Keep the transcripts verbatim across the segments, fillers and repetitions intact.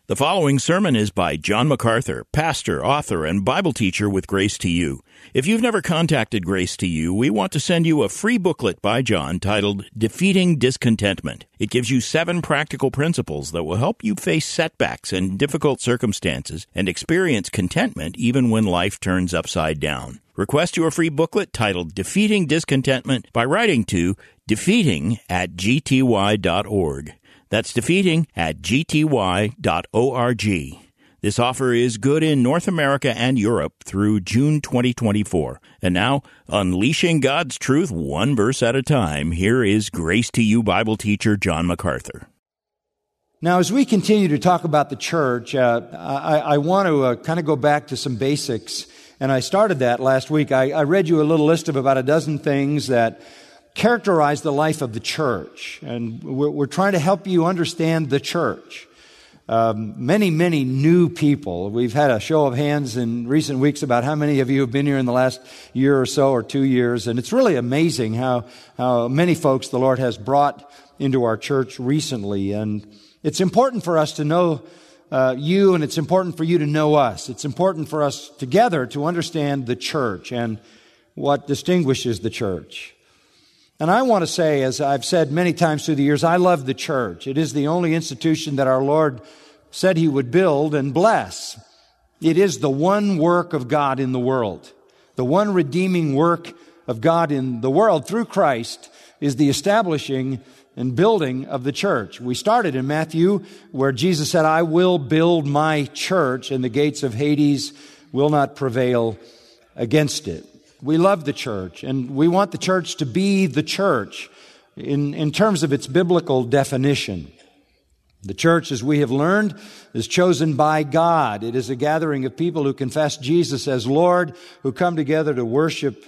The following sermon is by John MacArthur, pastor, author, and Bible teacher with Grace to You. If you've never contacted Grace to You, we want to send you a free booklet by John titled Defeating Discontentment. It gives you seven practical principles that will help you face setbacks and difficult circumstances and experience contentment even when life turns upside down. Request your free booklet titled Defeating Discontentment by writing to defeating at g t y dot org. That's defeating at g t y dot org. This offer is good in North America and Europe through June twenty twenty-four. And now, unleashing God's truth one verse at a time, here is Grace to You Bible teacher John MacArthur. Now, as we continue to talk about the church, uh, I, I want to uh, kind of go back to some basics. And I started that last week. I, I read you a little list of about a dozen things that characterize the life of the church. And we're, we're trying to help you understand the church. Um, many, many new people. We've had a show of hands in recent weeks about how many of you have been here in the last year or so or two years. And it's really amazing how, how many folks the Lord has brought into our church recently. And it's important for us to know uh, you, and it's important for you to know us. It's important for us together to understand the church and what distinguishes the church. And I want to say, as I've said many times through the years, I love the church. It is the only institution that our Lord said He would build and bless. It is the one work of God in the world. The one redeeming work of God in the world through Christ is the establishing and building of the church. We started in Matthew where Jesus said, I will build my church and the gates of Hades will not prevail against it. We love the church, and we want the church to be the church in, in terms of its biblical definition. The church, as we have learned, is chosen by God. It is a gathering of people who confess Jesus as Lord, who come together to worship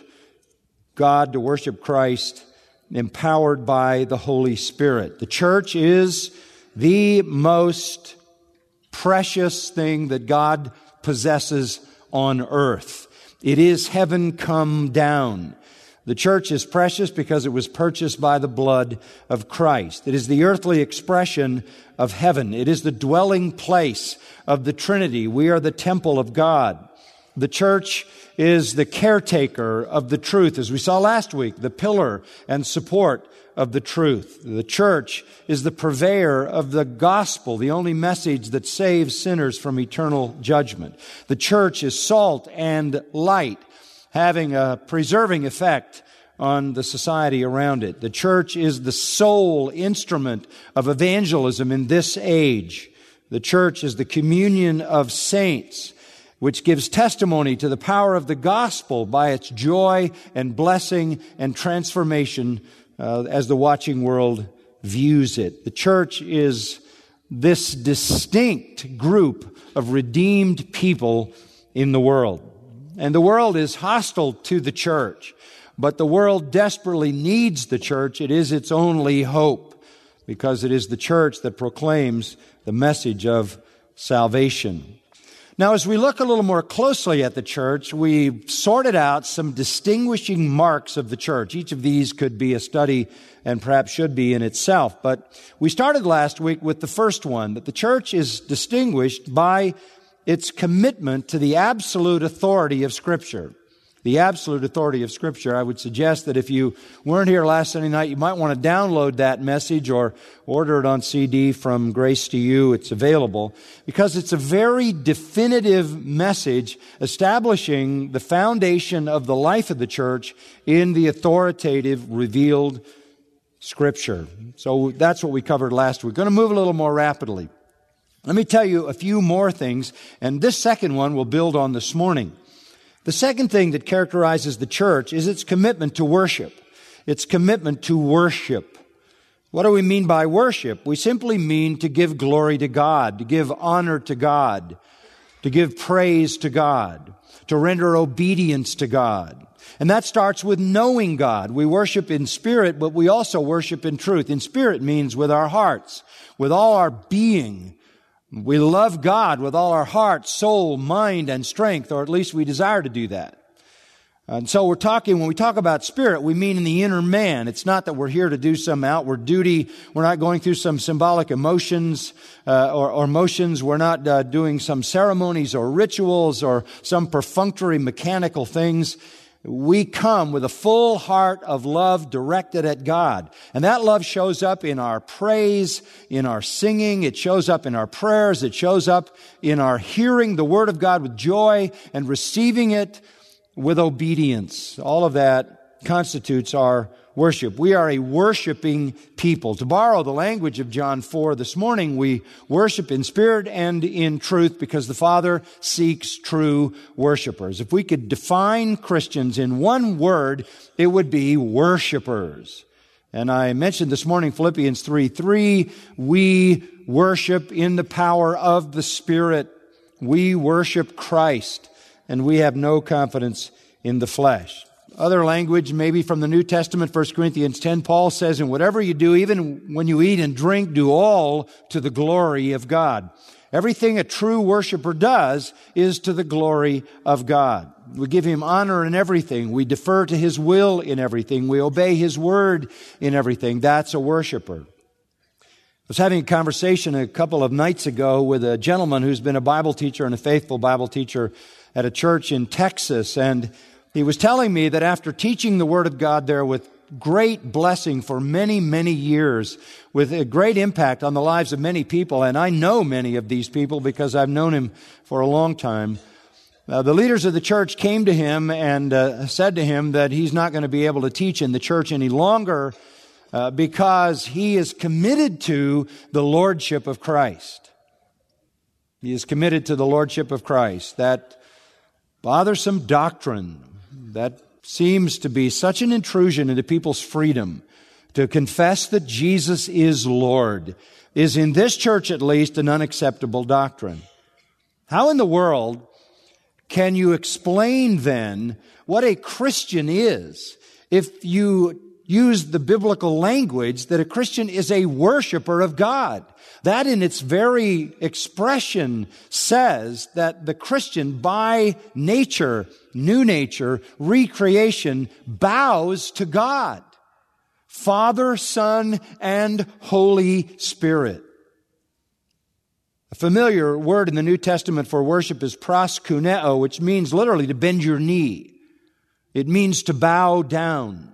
God, to worship Christ, empowered by the Holy Spirit. The church is the most precious thing that God possesses on earth. It is heaven come down. The church is precious because it was purchased by the blood of Christ. It is the earthly expression of heaven. It is the dwelling place of the Trinity. We are the temple of God. The church is the caretaker of the truth, as we saw last week, the pillar and support of the truth. The church is the purveyor of the gospel, the only message that saves sinners from eternal judgment. The church is salt and light, having a preserving effect on the society around it. The church is the sole instrument of evangelism in this age. The church is the communion of saints, which gives testimony to the power of the gospel by its joy and blessing and transformation uh, as the watching world views it. The church is this distinct group of redeemed people in the world. And the world is hostile to the church, but the world desperately needs the church. It is its only hope because it is the church that proclaims the message of salvation. Now, as we look a little more closely at the church, we've sorted out some distinguishing marks of the church. Each of these could be a study and perhaps should be in itself. But we started last week with the first one, that the church is distinguished by its commitment to the absolute authority of Scripture. The absolute authority of Scripture. I would suggest that if you weren't here last Sunday night, you might want to download that message or order it on C D from Grace to You. It's available because it's a very definitive message establishing the foundation of the life of the church in the authoritative, revealed Scripture. So that's what we covered last week. We're going to move a little more rapidly. Let me tell you a few more things, and this second one will build on this morning. The second thing that characterizes the church is its commitment to worship. Its commitment to worship. What do we mean by worship? We simply mean to give glory to God, to give honor to God, to give praise to God, to render obedience to God. And that starts with knowing God. We worship in spirit, but we also worship in truth. In spirit means with our hearts, with all our being. We love God with all our heart, soul, mind, and strength, or at least we desire to do that. And so we're talking, when we talk about spirit, we mean in the inner man. It's not that we're here to do some outward duty. We're not going through some symbolic emotions uh, or, or motions. We're not uh, doing some ceremonies or rituals or some perfunctory mechanical things. We come with a full heart of love directed at God. And that love shows up in our praise, in our singing. It shows up in our prayers. It shows up in our hearing the Word of God with joy and receiving it with obedience. All of that constitutes our worship. We are a worshiping people. To borrow the language of John four this morning, we worship in spirit and in truth because the Father seeks true worshipers. If we could define Christians in one word, it would be worshipers. And I mentioned this morning Philippians three three, we worship in the power of the Spirit. We worship Christ, and we have no confidence in the flesh. Other language, maybe from the New Testament, First Corinthians ten, Paul says, and whatever you do, even when you eat and drink, do all to the glory of God. Everything a true worshiper does is to the glory of God. We give Him honor in everything. We defer to His will in everything. We obey His word in everything. That's a worshiper. I was having a conversation a couple of nights ago with a gentleman who's been a Bible teacher and a faithful Bible teacher at a church in Texas, and he was telling me that after teaching the Word of God there with great blessing for many, many years, with a great impact on the lives of many people, and I know many of these people because I've known him for a long time, uh, the leaders of the church came to him and uh, said to him that he's not going to be able to teach in the church any longer uh, because he is committed to the Lordship of Christ. He is committed to the Lordship of Christ. That bothersome doctrine that seems to be such an intrusion into people's freedom to confess that Jesus is Lord is, in this church at least, an unacceptable doctrine. How in the world can you explain then what a Christian is if you use the biblical language that a Christian is a worshiper of God? That in its very expression says that the Christian by nature, new nature, recreation, bows to God, Father, Son, and Holy Spirit. A familiar word in the New Testament for worship is proskuneo, which means literally to bend your knee. It means to bow down.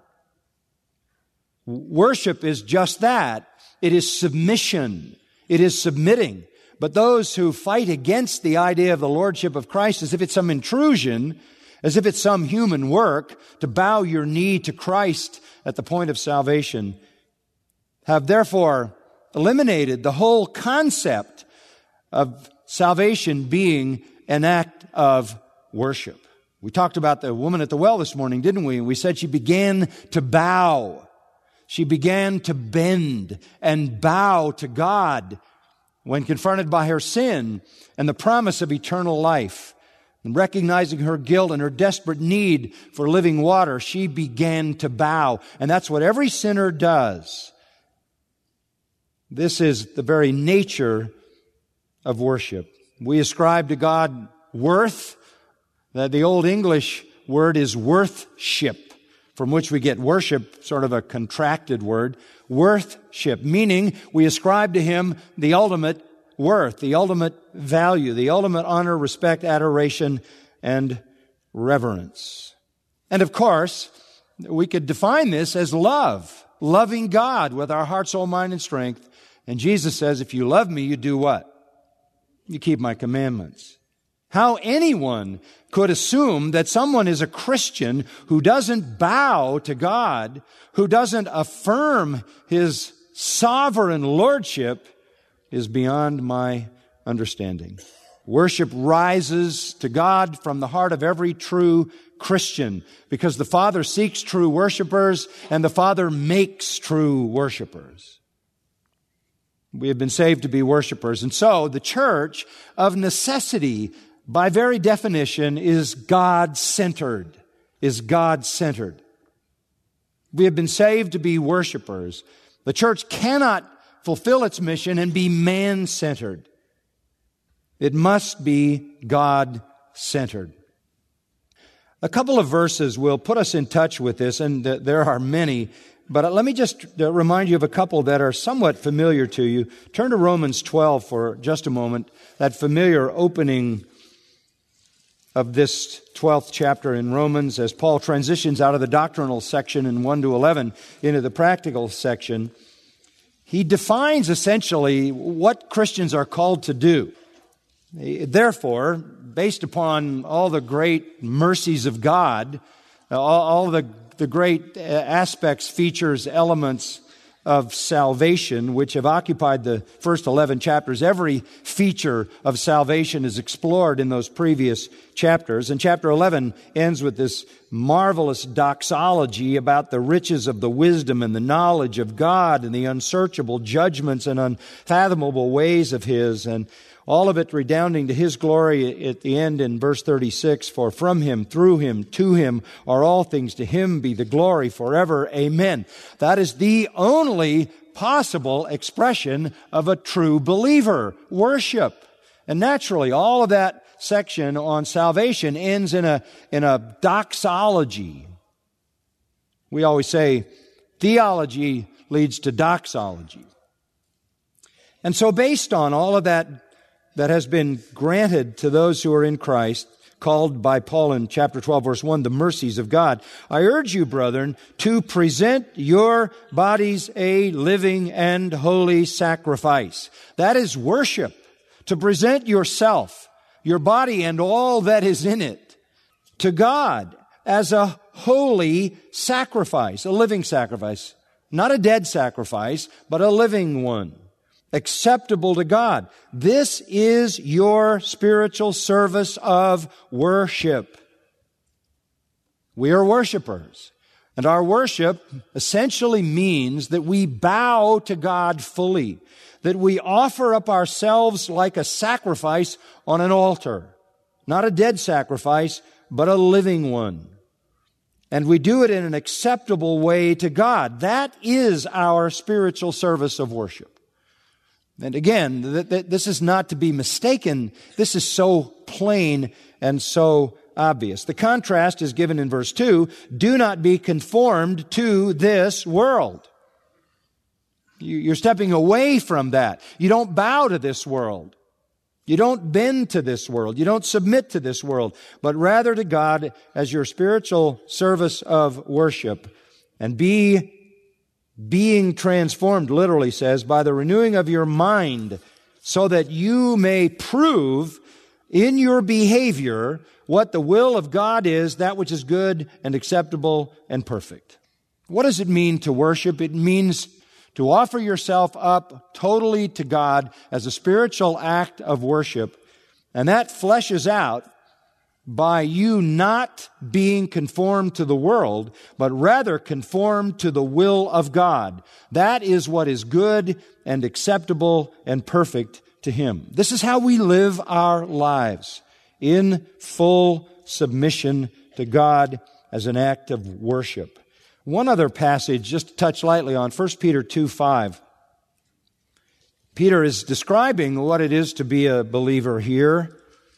Worship is just that. It is submission. It is submitting. But those who fight against the idea of the Lordship of Christ as if it's some intrusion, as if it's some human work to bow your knee to Christ at the point of salvation, have therefore eliminated the whole concept of salvation being an act of worship. We talked about the woman at the well this morning, didn't we? And we said she began to bow. She began to bend and bow to God when confronted by her sin and the promise of eternal life. And recognizing her guilt and her desperate need for living water, she began to bow. And that's what every sinner does. This is the very nature of worship. We ascribe to God worth. That the Old English word is worthship, from which we get worship, sort of a contracted word, worthship, meaning we ascribe to Him the ultimate worth, the ultimate value, the ultimate honor, respect, adoration, and reverence. And of course, we could define this as love, loving God with our heart, soul, mind, and strength. And Jesus says, if you love me, you do what? You keep my commandments. How anyone could assume that someone is a Christian who doesn't bow to God, who doesn't affirm His sovereign lordship, is beyond my understanding. Worship rises to God from the heart of every true Christian because the Father seeks true worshipers and the Father makes true worshipers. We have been saved to be worshipers, and so the church, of necessity, by very definition, is God-centered, is God-centered. We have been saved to be worshipers. The church cannot fulfill its mission and be man-centered. It must be God-centered. A couple of verses will put us in touch with this, and th- there are many, but let me just uh, remind you of a couple that are somewhat familiar to you. Turn to Romans twelve for just a moment, that familiar opening of this twelfth chapter in Romans as Paul transitions out of the doctrinal section in one to eleven into the practical section. He defines essentially what Christians are called to do. Therefore, based upon all the great mercies of God, all, all the, the great aspects, features, elements of salvation, which have occupied the first eleven chapters, every feature of salvation is explored in those previous chapters. And chapter eleven ends with this marvelous doxology about the riches of the wisdom and the knowledge of God and the unsearchable judgments and unfathomable ways of His, and all of it redounding to His glory at the end in verse thirty-six, for from Him, through Him, to Him are all things. To Him be the glory forever. Amen. That is the only possible expression of a true believer, worship. And naturally, all of that section on salvation ends in a, in a doxology. We always say theology leads to doxology. And so based on all of that that has been granted to those who are in Christ, called by Paul in chapter twelve, verse one, the mercies of God, I urge you, brethren, to present your bodies a living and holy sacrifice. That is worship. To present yourself, your body and all that is in it, to God as a holy sacrifice, a living sacrifice. Not a dead sacrifice, but a living one. Acceptable to God. This is your spiritual service of worship. We are worshipers. And our worship essentially means that we bow to God fully, that we offer up ourselves like a sacrifice on an altar. Not a dead sacrifice, but a living one. And we do it in an acceptable way to God. That is our spiritual service of worship. And again, th- th- this is not to be mistaken. This is so plain and so obvious. The contrast is given in verse two. Do not be conformed to this world. You- you're stepping away from that. You don't bow to this world. You don't bend to this world. You don't submit to this world, but rather to God as your spiritual service of worship. And be being transformed, literally says, by the renewing of your mind, so that you may prove in your behavior what the will of God is, that which is good and acceptable and perfect. What does it mean to worship? It means to offer yourself up totally to God as a spiritual act of worship, and that fleshes out by you not being conformed to the world, but rather conformed to the will of God. That is what is good and acceptable and perfect to Him. This is how we live our lives, in full submission to God as an act of worship. One other passage, just to touch lightly on, First Peter two five. Peter is describing what it is to be a believer here.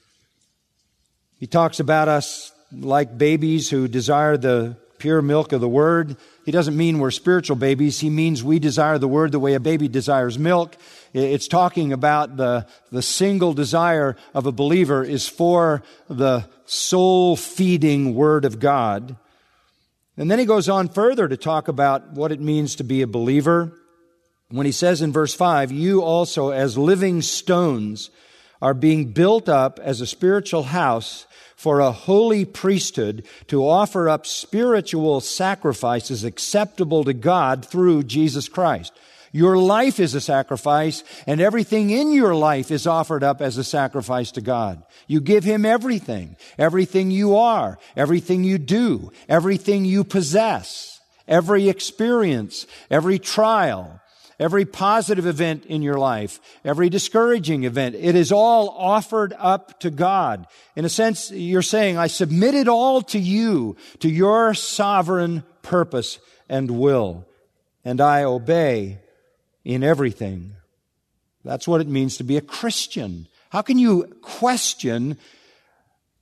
He talks about us like babies who desire the pure milk of the Word. He doesn't mean we're spiritual babies. He means we desire the Word the way a baby desires milk. It's talking about the, the single desire of a believer is for the soul-feeding Word of God. And then he goes on further to talk about what it means to be a believer. When he says in verse five, you also as living stones are being built up as a spiritual house for a holy priesthood to offer up spiritual sacrifices acceptable to God through Jesus Christ. Your life is a sacrifice, and everything in your life is offered up as a sacrifice to God. You give Him everything, everything you are, everything you do, everything you possess, every experience, every trial, every positive event in your life, every discouraging event. It is all offered up to God. In a sense, you're saying, I submit it all to you, to your sovereign purpose and will, and I obey in everything. That's what it means to be a Christian. How can you question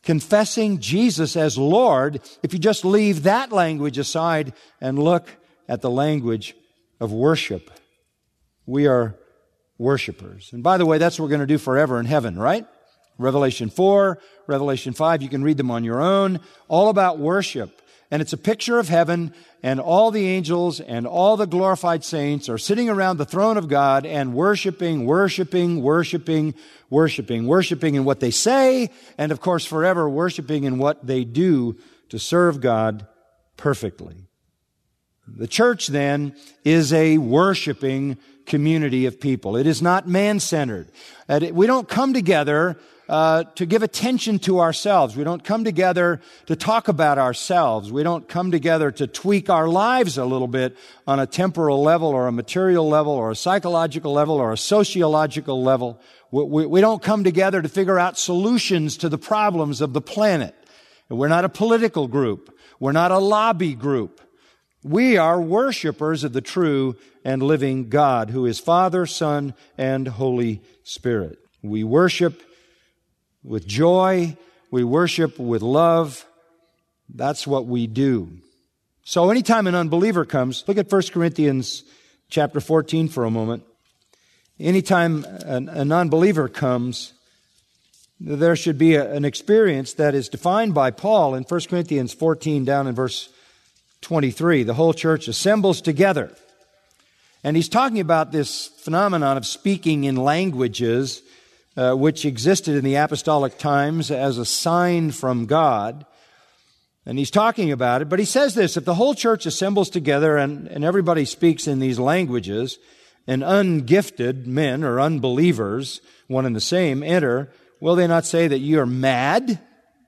confessing Jesus as Lord, if you just leave that language aside and look at the language of worship. We are worshipers. And by the way, that's what we're going to do forever in heaven, right? Revelation four, Revelation five, you can read them on your own, all about worship. And it's a picture of heaven, and all the angels and all the glorified saints are sitting around the throne of God and worshiping, worshiping, worshiping, worshiping, worshiping in what they say, and of course forever worshiping in what they do to serve God perfectly. The church then is a worshiping community of people. It is not man-centered. We don't come together Uh, to give attention to ourselves. We don't come together to talk about ourselves. We don't come together to tweak our lives a little bit on a temporal level or a material level or a psychological level or a sociological level. We, we, we don't come together to figure out solutions to the problems of the planet. We're not a political group. We're not a lobby group. We are worshipers of the true and living God, who is Father, Son, and Holy Spirit. We worship with joy. We worship with love. That's what we do. So anytime an unbeliever comes, look at First Corinthians chapter fourteen for a moment. Anytime an, an unbeliever comes, there should be a, an experience that is defined by Paul in First Corinthians fourteen down in verse twenty-three. The whole church assembles together. And he's talking about this phenomenon of speaking in languages Uh, which existed in the apostolic times as a sign from God. And he's talking about it, but he says this: if the whole church assembles together and, and everybody speaks in these languages, and ungifted men or unbelievers, one and the same, enter, will they not say that you are mad?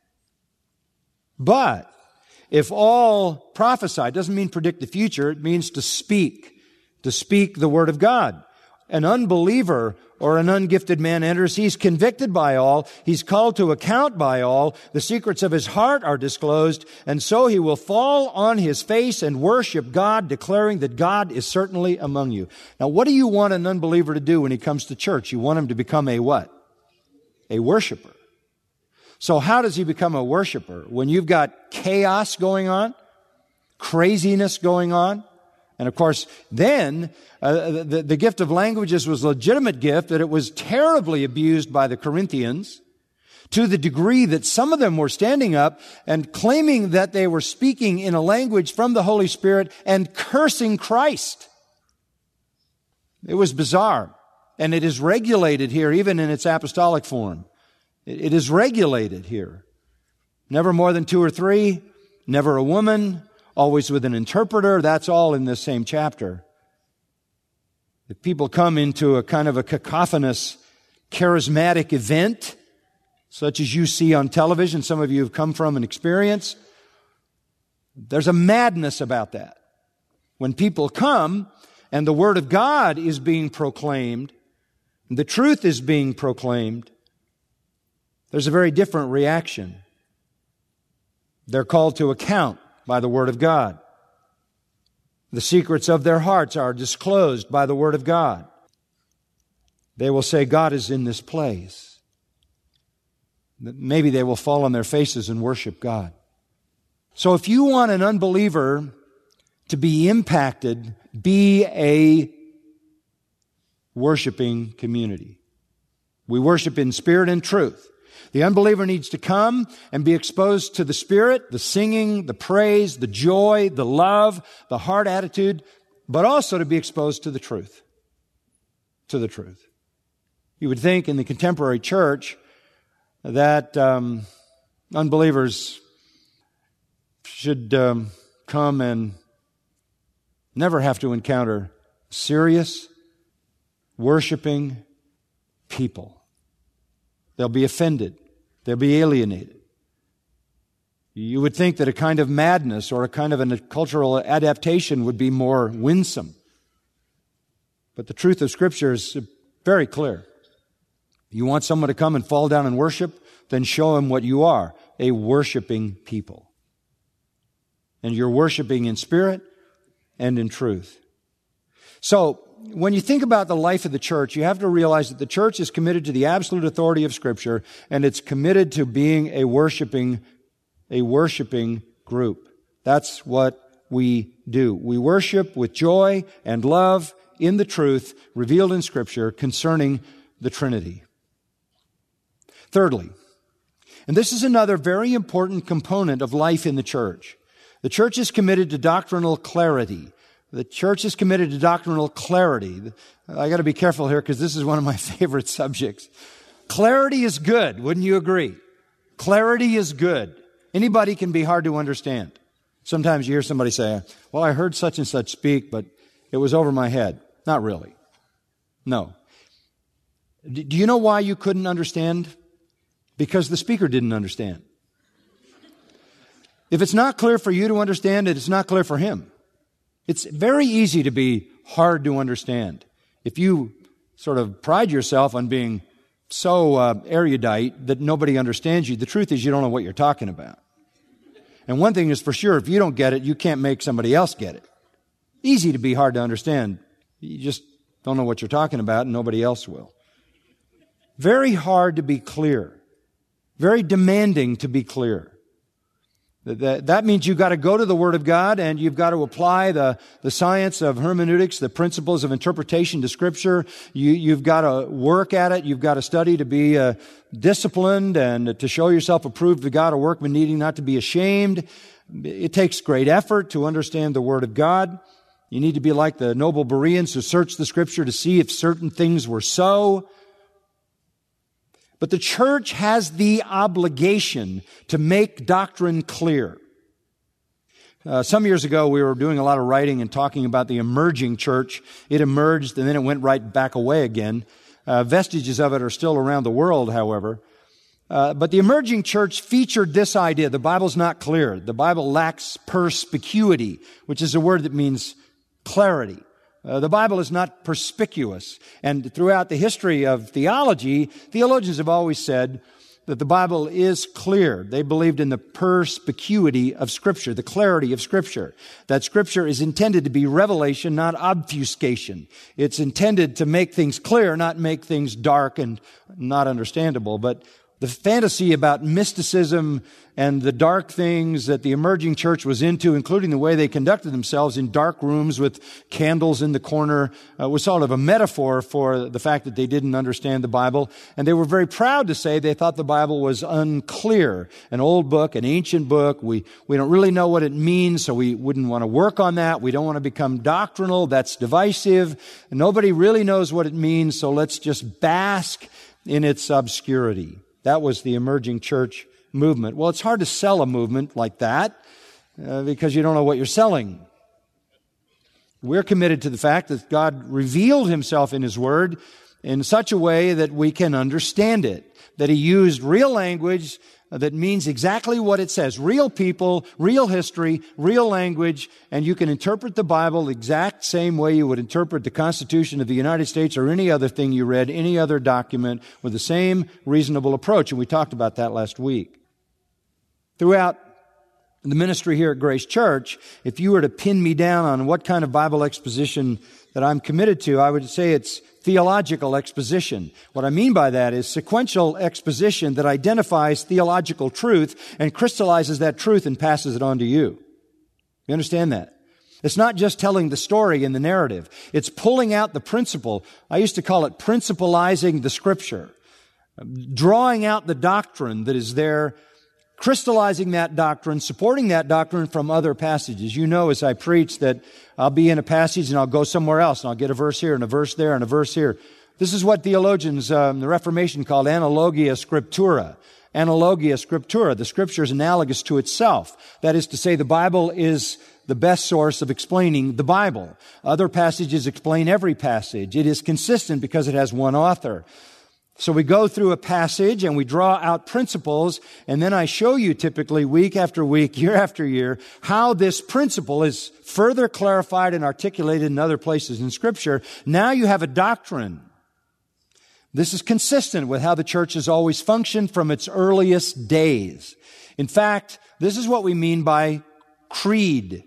But if all prophesy, doesn't mean predict the future, it means to speak, to speak the word of God. An unbeliever or an ungifted man enters, he's convicted by all, he's called to account by all, the secrets of his heart are disclosed, and so he will fall on his face and worship God, declaring that God is certainly among you. Now, what do you want an unbeliever to do when he comes to church? You want him to become a what? A worshiper. So how does he become a worshiper? When you've got chaos going on, craziness going on, and of course, then uh, the, the gift of languages was a legitimate gift, that it was terribly abused by the Corinthians to the degree that some of them were standing up and claiming that they were speaking in a language from the Holy Spirit and cursing Christ. It was bizarre. And it is regulated here, even in its apostolic form. It, it is regulated here. Never more than two or three, never a woman, always with an interpreter. That's all in this same chapter. If people come into a kind of a cacophonous, charismatic event, such as you see on television, some of you have come from and experienced, there's a madness about that. When people come and the Word of God is being proclaimed, and the truth is being proclaimed, there's a very different reaction. They're called to account by the Word of God. The secrets of their hearts are disclosed by the Word of God. They will say, God is in this place. Maybe they will fall on their faces and worship God. So if you want an unbeliever to be impacted, be a worshiping community. We worship in spirit and truth. The unbeliever needs to come and be exposed to the Spirit, the singing, the praise, the joy, the love, the heart attitude, but also to be exposed to the truth. To the truth. You would think in the contemporary church that um, unbelievers should um, come and never have to encounter serious, worshiping people. They'll be offended. They'll be alienated. You would think that a kind of madness or a kind of a cultural adaptation would be more winsome. But the truth of Scripture is very clear. You want someone to come and fall down and worship? Then show him what you are, a worshiping people. And you're worshiping in spirit and in truth. So, when you think about the life of the church, you have to realize that the church is committed to the absolute authority of Scripture, and it's committed to being a worshiping, a worshiping group. That's what we do. We worship with joy and love in the truth revealed in Scripture concerning the Trinity. Thirdly, and this is another very important component of life in the church, the church is committed to doctrinal clarity. The church is committed to doctrinal clarity. I got to be careful here because this is one of my favorite subjects. Clarity is good, wouldn't you agree? Clarity is good. Anybody can be hard to understand. Sometimes you hear somebody say, well, I heard such and such speak, but it was over my head. Not really. No. Do you know why you couldn't understand? Because the speaker didn't understand. If it's not clear for you to understand it, it's not clear for him. It's very easy to be hard to understand. If you sort of pride yourself on being so uh, erudite that nobody understands you, the truth is you don't know what you're talking about. And one thing is for sure, if you don't get it, you can't make somebody else get it. Easy to be hard to understand. You just don't know what you're talking about and nobody else will. Very hard to be clear. Very demanding to be clear. That, that means you've got to go to the Word of God and you've got to apply the, the science of hermeneutics, the principles of interpretation to Scripture. You, you've got to work at it. You've got to study to be uh, disciplined and to show yourself approved to God, a workman needing not to be ashamed. It takes great effort to understand the Word of God. You need to be like the noble Bereans who searched the Scripture to see if certain things were so. But the church has the obligation to make doctrine clear. Uh, some years ago, we were doing a lot of writing and talking about the emerging church. It emerged and then it went right back away again. Uh, vestiges of it are still around the world, however. Uh, but the emerging church featured this idea. The Bible's not clear. The Bible lacks perspicuity, which is a word that means clarity. Uh, the Bible is not perspicuous. And throughout the history of theology, theologians have always said that the Bible is clear. They believed in the perspicuity of Scripture, the clarity of Scripture. That Scripture is intended to be revelation, not obfuscation. It's intended to make things clear, not make things dark and not understandable. But the fantasy about mysticism and the dark things that the emerging church was into, including the way they conducted themselves in dark rooms with candles in the corner, uh, was sort of a metaphor for the fact that they didn't understand the Bible. And they were very proud to say they thought the Bible was unclear, an old book, an ancient book. We, we don't really know what it means, so we wouldn't want to work on that. We don't want to become doctrinal. That's divisive. Nobody really knows what it means, so let's just bask in its obscurity. That was the emerging church movement. Well, it's hard to sell a movement like that uh, because you don't know what you're selling. We're committed to the fact that God revealed Himself in His Word in such a way that we can understand it, that He used real language that means exactly what it says. Real people, real history, real language, and you can interpret the Bible the exact same way you would interpret the Constitution of the United States or any other thing you read, any other document, with the same reasonable approach. And we talked about that last week. Throughout the ministry here at Grace Church, if you were to pin me down on what kind of Bible exposition that I'm committed to, I would say it's theological exposition. What I mean by that is sequential exposition that identifies theological truth and crystallizes that truth and passes it on to you. You understand that? It's not just telling the story in the narrative. It's pulling out the principle. I used to call it principalizing the Scripture. Drawing out the doctrine that is there, crystallizing that doctrine, supporting that doctrine from other passages. You know, as I preach, that I'll be in a passage and I'll go somewhere else and I'll get a verse here and a verse there and a verse here. This is what theologians, um, the Reformation called analogia scriptura. Analogia scriptura. The Scripture is analogous to itself. That is to say, the Bible is the best source of explaining the Bible. Other passages explain every passage. It is consistent because it has one author. So we go through a passage and we draw out principles, and then I show you typically week after week, year after year, how this principle is further clarified and articulated in other places in Scripture. Now you have a doctrine. This is consistent with how the church has always functioned from its earliest days. In fact, this is what we mean by creed.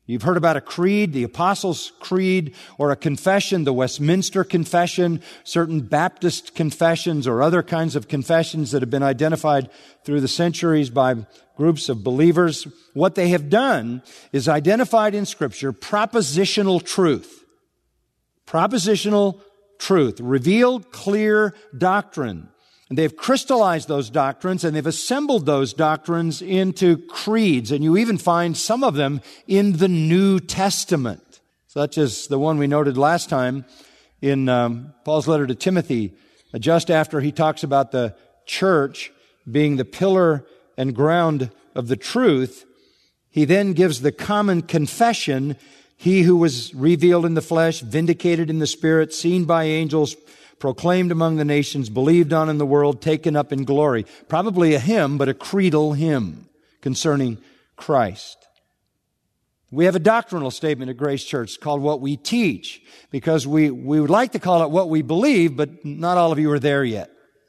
You've heard about a creed, the Apostles' Creed, or a confession, the Westminster Confession, certain Baptist confessions or other kinds of confessions that have been identified through the centuries by groups of believers. What they have done is identified in Scripture propositional truth. Propositional truth, revealed clear doctrine. And they've crystallized those doctrines and they've assembled those doctrines into creeds. And you even find some of them in the New Testament, such as the one we noted last time in um, Paul's letter to Timothy, uh, just after he talks about the church being the pillar and ground of the truth. He then gives the common confession, he who was revealed in the flesh, vindicated in the spirit, seen by angels, proclaimed among the nations, believed on in the world, taken up in glory. Probably a hymn, but a creedal hymn concerning Christ. We have a doctrinal statement at Grace Church called What We Teach, because we, we would like to call it What We Believe, but not all of you are there yet.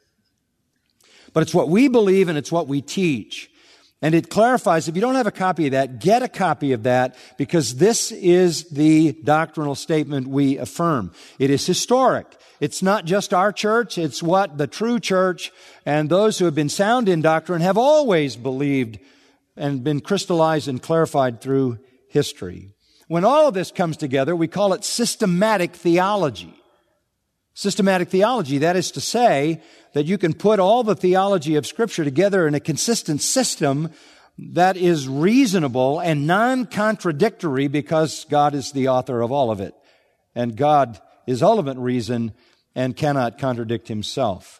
But it's what we believe and it's what we teach. And it clarifies, if you don't have a copy of that, get a copy of that, because this is the doctrinal statement we affirm. It is historic. It's not just our church, it's what the true church and those who have been sound in doctrine have always believed and been crystallized and clarified through history. When all of this comes together, we call it systematic theology. Systematic theology, that is to say that you can put all the theology of Scripture together in a consistent system that is reasonable and non-contradictory, because God is the author of all of it. And God is ultimate reason and cannot contradict Himself.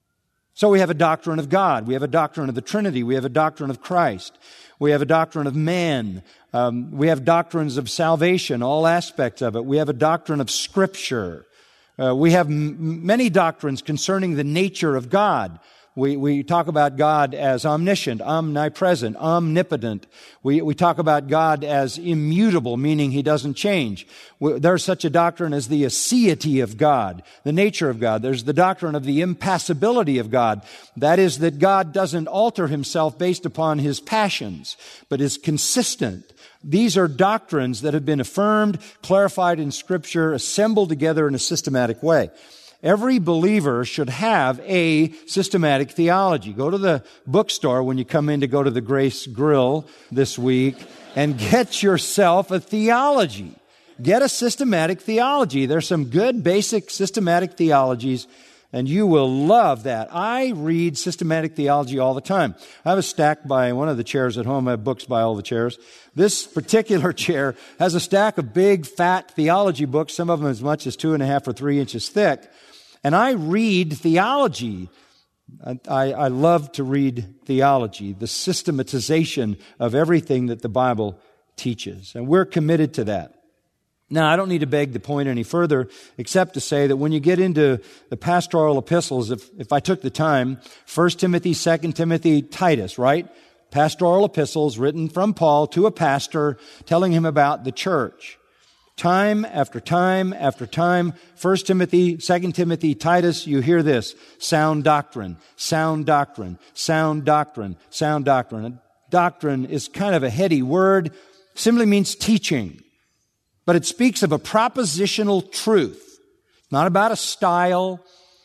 So we have a doctrine of God. We have a doctrine of the Trinity. We have a doctrine of Christ. We have a doctrine of man. Um, we have doctrines of salvation, all aspects of it. We have a doctrine of Scripture. Uh, we have m- many doctrines concerning the nature of God. We, we talk about God as omniscient, omnipresent, omnipotent. We, we talk about God as immutable, meaning He doesn't change. We, there's such a doctrine as the aseity of God, the nature of God. There's the doctrine of the impassibility of God. That is, that God doesn't alter Himself based upon His passions, but is consistent. These are doctrines that have been affirmed, clarified in Scripture, assembled together in a systematic way. Every believer should have a systematic theology. Go to the bookstore when you come in to go to the Grace Grill this week and get yourself a theology. Get a systematic theology. There's some good basic systematic theologies, and you will love that. I read systematic theology all the time. I have a stack by one of the chairs at home. I have books by all the chairs. This particular chair has a stack of big, fat theology books, some of them as much as two and a half or three inches thick. And I read theology. I, I love to read theology, the systematization of everything that the Bible teaches. And we're committed to that. Now, I don't need to beg the point any further, except to say that when you get into the pastoral epistles, if, if I took the time, First Timothy, Second Timothy, Titus, right? Pastoral epistles written from Paul to a pastor telling him about the church. Time after time after time, First Timothy, Second Timothy, Titus, you hear this: sound doctrine, sound doctrine, sound doctrine, sound doctrine. And doctrine is kind of a heady word, simply means teaching. But it speaks of a propositional truth. It's not about a style.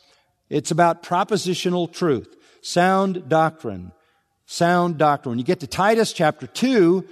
It's about propositional truth. Sound doctrine, sound doctrine. When you get to Titus chapter two,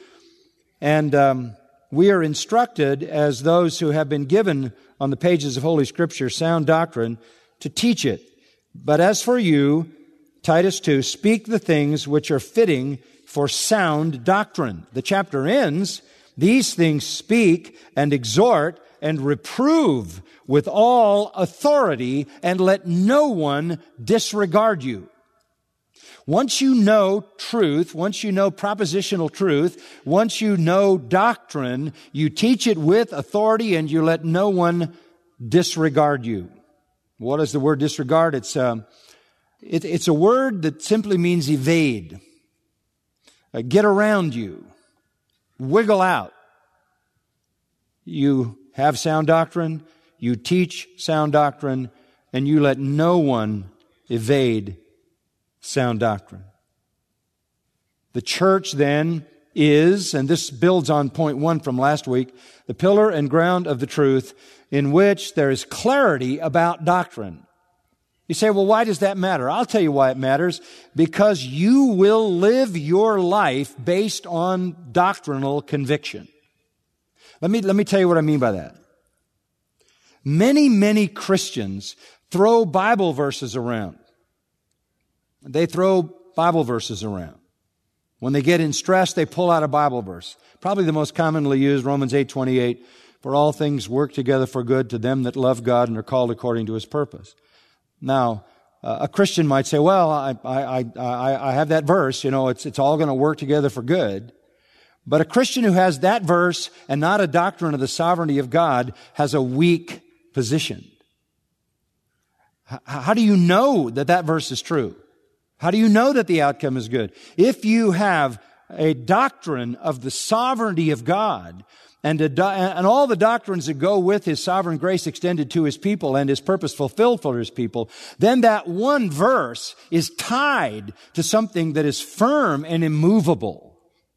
and um, we are instructed as those who have been given on the pages of Holy Scripture sound doctrine to teach it. But as for you, Titus two, speak the things which are fitting for sound doctrine. The chapter ends, these things speak and exhort and reprove with all authority, and let no one disregard you. Once you know truth, once you know propositional truth, once you know doctrine, you teach it with authority and you let no one disregard you. What is the word disregard? It's, um, it, it's a word that simply means evade, uh, get around you, wiggle out. You have sound doctrine, you teach sound doctrine, and you let no one evade sound doctrine. The church then is, and this builds on point one from last week, the pillar and ground of the truth in which there is clarity about doctrine. You say, well, why does that matter? I'll tell you why it matters. Because you will live your life based on doctrinal conviction. Let me, let me tell you what I mean by that. Many, many Christians throw Bible verses around. They throw Bible verses around. When they get in stress, they pull out a Bible verse. Probably the most commonly used, Romans eight twenty-eight, for all things work together for good to them that love God and are called according to His purpose. Now, uh, a Christian might say, well, I, I, I, I have that verse, you know, it's, it's all going to work together for good. But a Christian who has that verse and not a doctrine of the sovereignty of God has a weak position. H- how do you know that that verse is true? How do you know that the outcome is good? If you have a doctrine of the sovereignty of God and, a do- and all the doctrines that go with His sovereign grace extended to His people and His purpose fulfilled for His people, then that one verse is tied to something that is firm and immovable.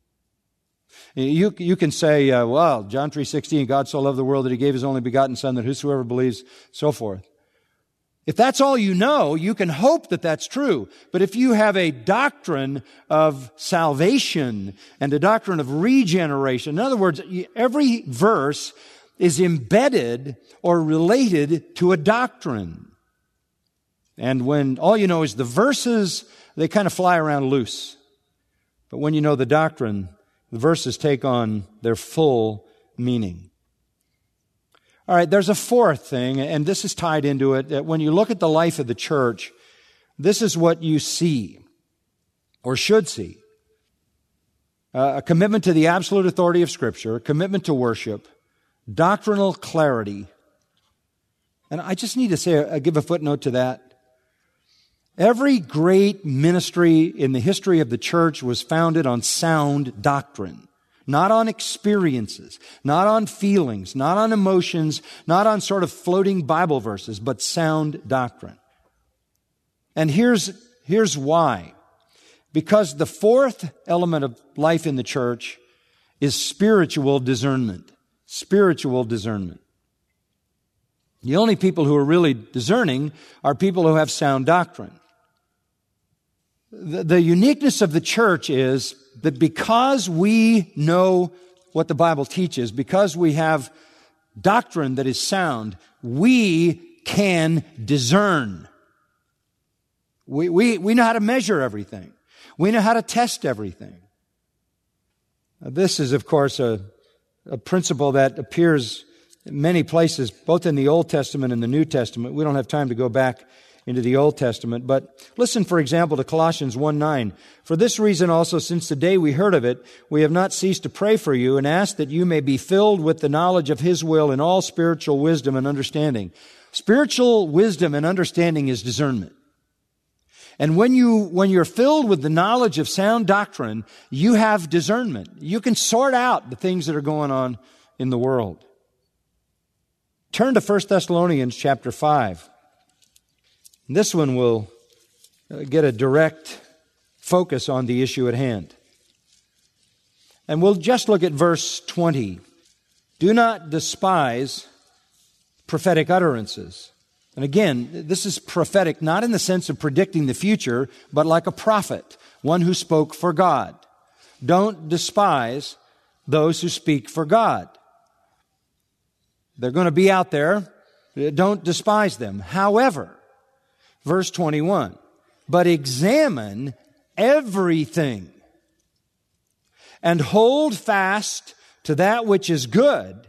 You, you can say, uh, well, John three sixteen, God so loved the world that He gave His only begotten Son, that whosoever believes, so forth. If that's all you know, you can hope that that's true. But if you have a doctrine of salvation and a doctrine of regeneration, in other words, every verse is embedded or related to a doctrine. And when all you know is the verses, they kind of fly around loose. But when you know the doctrine, the verses take on their full meaning. All right, there's a fourth thing, and this is tied into it, that when you look at the life of the church, this is what you see, or should see. Uh, a commitment to the absolute authority of Scripture, a commitment to worship, doctrinal clarity. And I just need to say, uh, give a footnote to that. Every great ministry in the history of the church was founded on sound doctrine. Not on experiences, not on feelings, not on emotions, not on sort of floating Bible verses, but sound doctrine. And here's, here's why. Because the fourth element of life in the church is spiritual discernment. Spiritual discernment. The only people who are really discerning are people who have sound doctrine. The, the uniqueness of the church is that because we know what the Bible teaches, because we have doctrine that is sound, we can discern. We, we, we know how to measure everything. We know how to test everything. Now, this is, of course, a, a principle that appears in many places, both in the Old Testament and the New Testament. We don't have time to go back into the Old Testament. But listen, for example, to Colossians one nine. For this reason also, since the day we heard of it, we have not ceased to pray for you and ask that you may be filled with the knowledge of His will in all spiritual wisdom and understanding. Spiritual wisdom and understanding is discernment. And when you, when you're filled with the knowledge of sound doctrine, you have discernment. You can sort out the things that are going on in the world. Turn to First Thessalonians chapter five. This one will get a direct focus on the issue at hand. And we'll just look at verse twenty. Do not despise prophetic utterances. And again, this is prophetic not in the sense of predicting the future, but like a prophet, one who spoke for God. Don't despise those who speak for God. They're going to be out there. Don't despise them. However, verse twenty-one, but examine everything and hold fast to that which is good,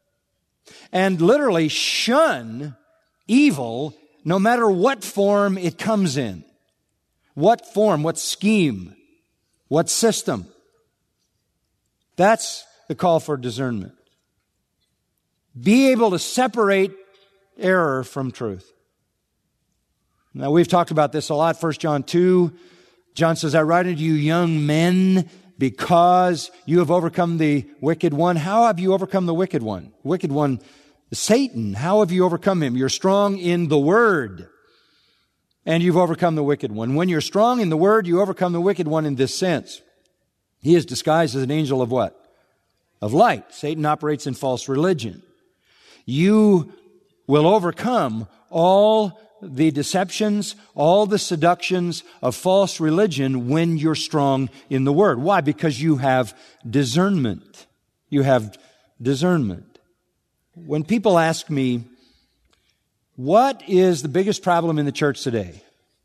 and literally shun evil no matter what form it comes in. What form, what scheme, what system. That's the call for discernment. Be able to separate error from truth. Now, we've talked about this a lot. First John two, John says, I write unto you young men because you have overcome the wicked one. How have you overcome the wicked one? The wicked one, Satan. How have you overcome him? You're strong in the Word, and you've overcome the wicked one. When you're strong in the Word, you overcome the wicked one in this sense. He is disguised as an angel of what? Of light. Satan operates in false religion. You will overcome all the deceptions, all the seductions of false religion when you're strong in the Word. Why? Because you have discernment. You have discernment. When people ask me, what is the biggest problem in the church today?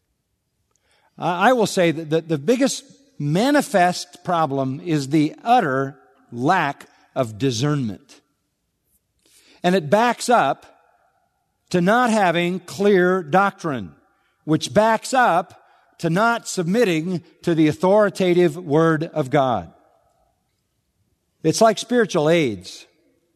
I will say that the biggest manifest problem is the utter lack of discernment. And it backs up to not having clear doctrine, which backs up to not submitting to the authoritative Word of God. It's like spiritual AIDS.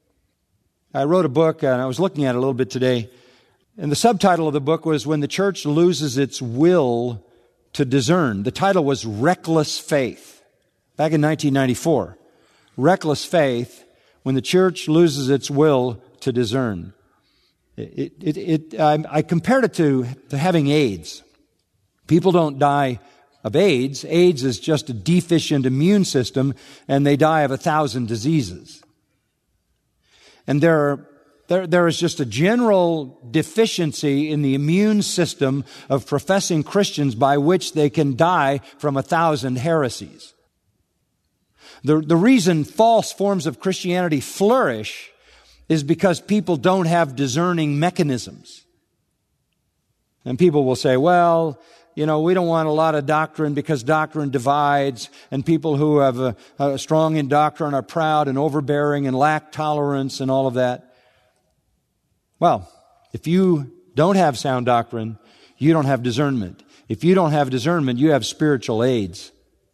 I wrote a book, and I was looking at it a little bit today, and the subtitle of the book was When the Church Loses Its Will to Discern. The title was Reckless Faith, back in nineteen ninety-four. Reckless faith when the church loses its will to discern. It, it, it, I, I compared it to, to having AIDS. People don't die of AIDS. AIDS is just a deficient immune system, and they die of a thousand diseases. And there are There, there is just a general deficiency in the immune system of professing Christians by which they can die from a thousand heresies. The, the reason false forms of Christianity flourish is because people don't have discerning mechanisms. And people will say, well, you know, we don't want a lot of doctrine because doctrine divides, and people who have a, a strong in doctrine are proud and overbearing and lack tolerance and all of that. Well, if you don't have sound doctrine, you don't have discernment. If you don't have discernment, you have spiritual AIDS.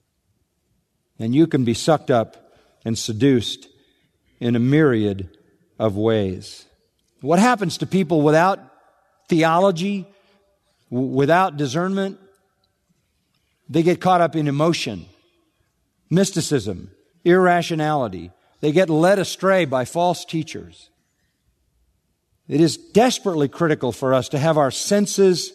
And you can be sucked up and seduced in a myriad of ways. What happens to people without theology, w- without discernment? They get caught up in emotion, mysticism, irrationality. They get led astray by false teachers. It is desperately critical for us to have our senses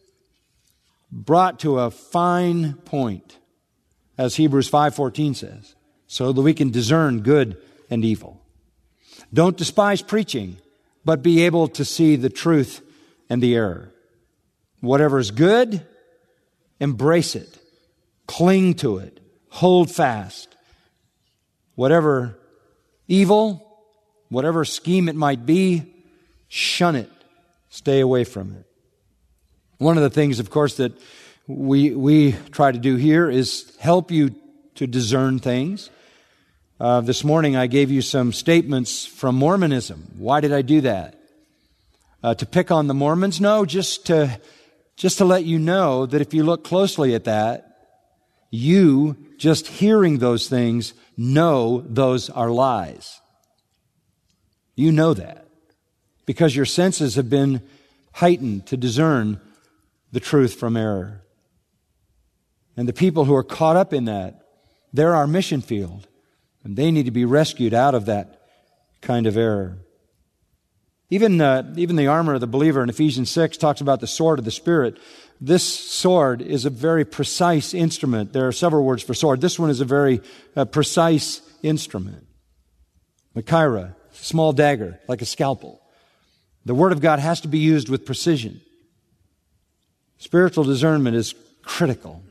brought to a fine point, as Hebrews five fourteen says, so that we can discern good and evil. Don't despise preaching, but be able to see the truth and the error. Whatever is good, embrace it. Cling to it. Hold fast. Whatever evil, whatever scheme it might be, shun it. Stay away from it. One of the things, of course, that we we try to do here is help you to discern things. Uh, this morning I gave you some statements from Mormonism. Why did I do that? Uh, to pick on the Mormons? No, just to just to let you know that if you look closely at that, you, just hearing those things, know those are lies. You know that. Because your senses have been heightened to discern the truth from error. And the people who are caught up in that, they're our mission field. And they need to be rescued out of that kind of error. Even, uh, even the armor of the believer in Ephesians six talks about the sword of the Spirit. This sword is a very precise instrument. There are several words for sword. This one is a very uh, precise instrument. Machaira, small dagger, like a scalpel. The Word of God has to be used with precision. Spiritual discernment is critical.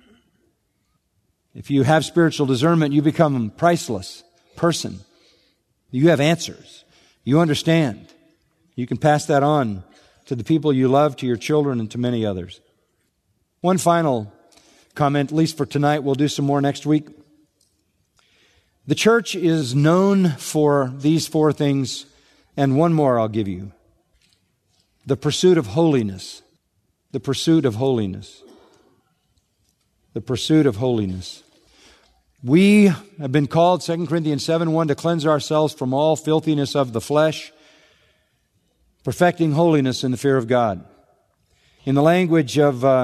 If you have spiritual discernment, you become a priceless person. You have answers. You understand. You can pass that on to the people you love, to your children, and to many others. One final comment, at least for tonight. We'll do some more next week. The church is known for these four things, and one more I'll give you. The pursuit of holiness. The pursuit of holiness. The pursuit of holiness. We have been called, Second Corinthians seven one, to cleanse ourselves from all filthiness of the flesh, perfecting holiness in the fear of God. In the language of uh,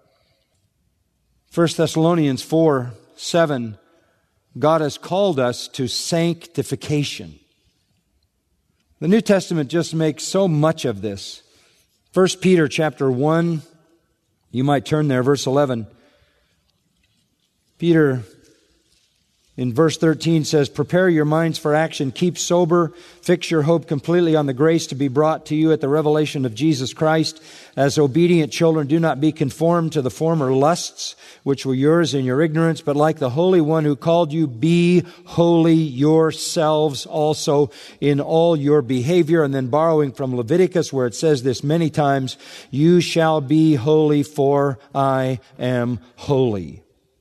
First Thessalonians four seven, God has called us to sanctification. The New Testament just makes so much of this. First Peter chapter one, you might turn there, verse eleven. Peter In verse thirteen says, prepare your minds for action, keep sober, fix your hope completely on the grace to be brought to you at the revelation of Jesus Christ. As obedient children, do not be conformed to the former lusts which were yours in your ignorance, but like the Holy One who called you, be holy yourselves also in all your behavior. And then borrowing from Leviticus, where it says this many times, you shall be holy, for I am holy.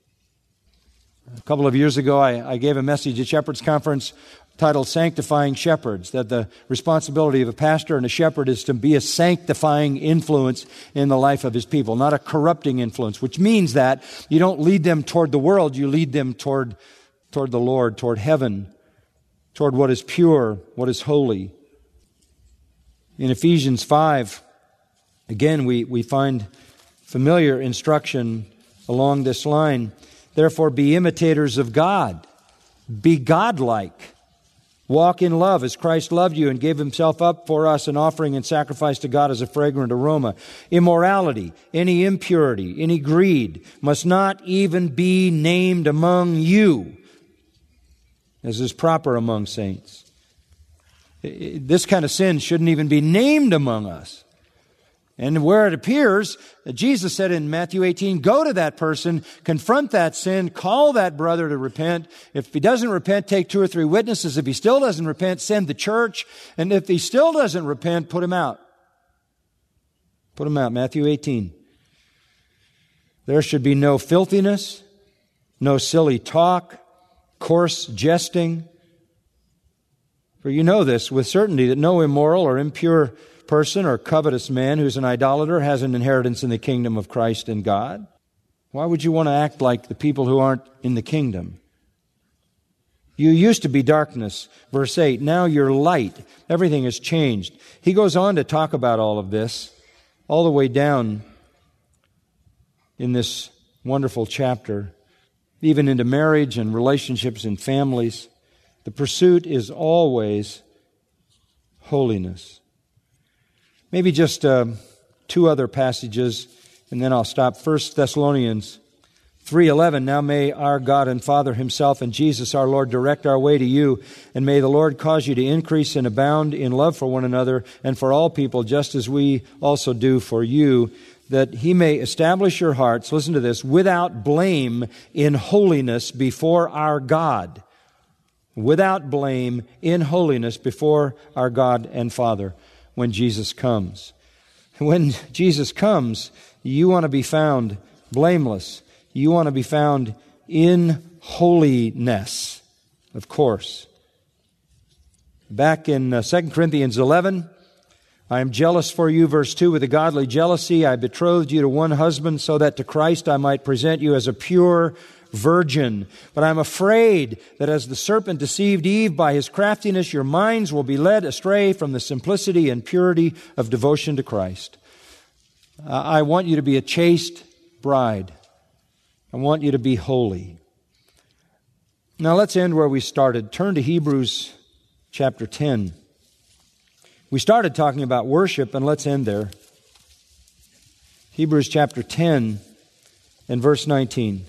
A couple of years ago, I, I gave a message at Shepherd's Conference titled Sanctifying Shepherds, that the responsibility of a pastor and a shepherd is to be a sanctifying influence in the life of his people, not a corrupting influence, which means that you don't lead them toward the world, you lead them toward, toward the Lord, toward heaven, toward what is pure, what is holy. In Ephesians five, again, we, we find familiar instruction along this line. Therefore, be imitators of God. Be godlike. Walk in love as Christ loved you and gave himself up for us, an offering and sacrifice to God as a fragrant aroma. Immorality, any impurity, any greed must not even be named among you, as is proper among saints. This kind of sin shouldn't even be named among us. And where it appears, Jesus said in Matthew eighteen, go to that person, confront that sin, call that brother to repent. If he doesn't repent, take two or three witnesses. If he still doesn't repent, send the church. And if he still doesn't repent, put him out. Put him out, Matthew eighteen. There should be no filthiness, no silly talk, coarse jesting. For you know this with certainty, that no immoral or impure person or covetous man who's an idolater has an inheritance in the kingdom of Christ and God. Why would you want to act like the people who aren't in the kingdom? You used to be darkness, verse eight. Now you're light. Everything has changed. He goes on to talk about all of this all the way down in this wonderful chapter, even into marriage and relationships and families. The pursuit is always holiness. Maybe just uh, two other passages, and then I'll stop. First Thessalonians three eleven, now may our God and Father himself and Jesus our Lord direct our way to you, and may the Lord cause you to increase and abound in love for one another and for all people, just as we also do for you, that he may establish your hearts, listen to this, without blame in holiness before our God. Without blame in holiness before our God and Father. When Jesus comes. When Jesus comes, you want to be found blameless. You want to be found in holiness, of course. Back in uh, Second Corinthians eleven, I am jealous for you, verse two, with a godly jealousy. I betrothed you to one husband so that to Christ I might present you as a pure virgin. But I'm afraid that as the serpent deceived Eve by his craftiness, your minds will be led astray from the simplicity and purity of devotion to Christ. Uh, I want you to be a chaste bride. I want you to be holy. Now let's end where we started. Turn to Hebrews chapter ten. We started talking about worship, and let's end there. Hebrews chapter ten and verse nineteen.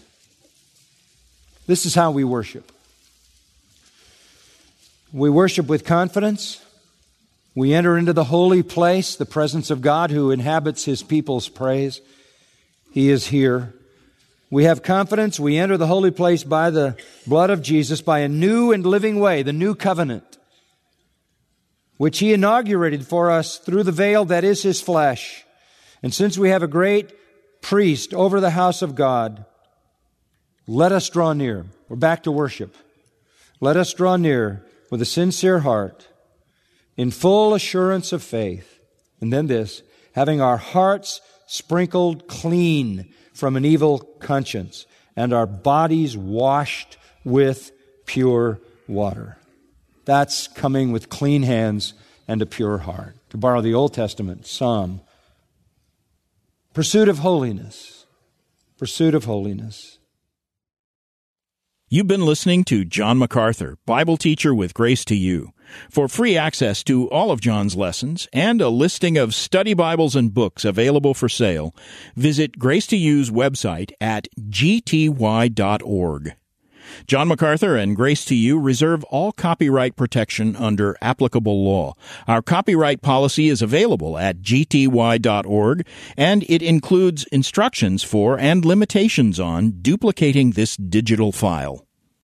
This is how we worship. We worship with confidence. We enter into the holy place, the presence of God who inhabits his people's praise. He is here. We have confidence. We enter the holy place by the blood of Jesus, by a new and living way, the new covenant, which he inaugurated for us through the veil that is his flesh. And since we have a great priest over the house of God, let us draw near. We're back to worship. Let us draw near with a sincere heart, in full assurance of faith. And then this, having our hearts sprinkled clean from an evil conscience, and our bodies washed with pure water. That's coming with clean hands and a pure heart. To borrow the Old Testament psalm. Pursuit of holiness. Pursuit of holiness. You've been listening to John MacArthur, Bible teacher with Grace to You. For free access to all of John's lessons and a listing of study Bibles and books available for sale, visit Grace to You's website at g t y dot org. John MacArthur and Grace to You reserve all copyright protection under applicable law. Our copyright policy is available at g t y dot org, and it includes instructions for and limitations on duplicating this digital file.